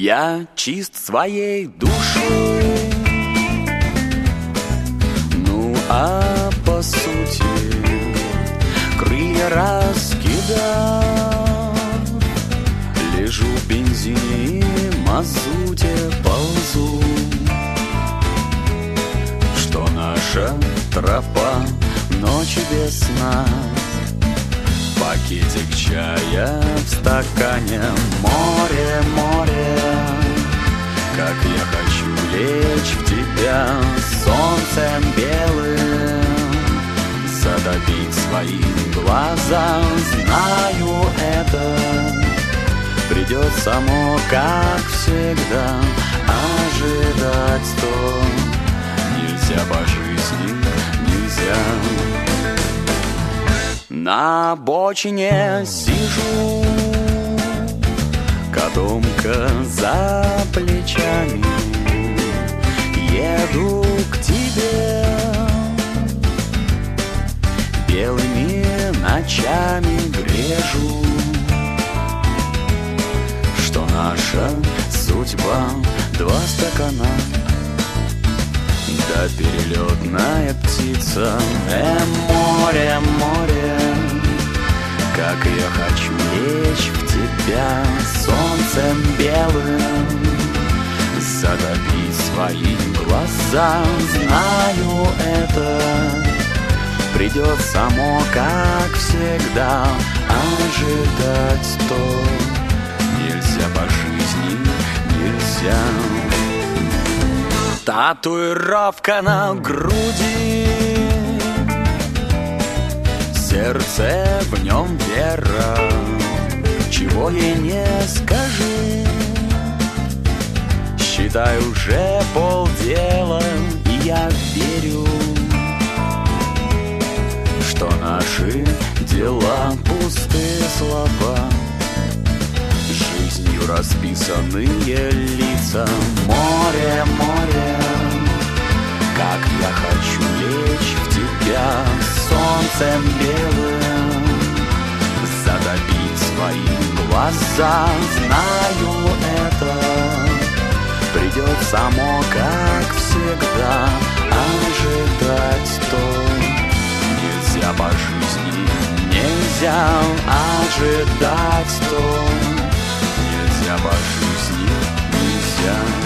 Я чист своей душой. Ну а по сути крылья раскидав, лежу в бензине и мазуте, ползу. Что наша тропа ночи без сна, пакетик чая в стакане, море, море. Как я хочу лечь в тебя солнцем белым, затопить свои глаза. Знаю, это придет само, как всегда. Ожидать то нельзя по жизни, нельзя. На обочине сижу, котомка за плечами, еду к тебе. Белыми ночами грежу, что наша судьба два стакана, да перелетная птица. Море, море, как я хочу лечь в тебя солнцем белым, затопить свои глаза. Знаю, это придет само, как всегда. Ожидать то нельзя по жизни, нельзя. Татуировка на груди, сердце в нем вера. Чего ей не скажи, считай, уже полдела. И я верю, что наши дела пустые слова, жизнью расписанные лица. Море, море, как я хочу лечь в тебя солнцем белым, затопить свои глаза. Знаю, это придет само, как всегда. Ожидать то нельзя по жизни, нельзя. Ожидать то нельзя по жизни, нельзя.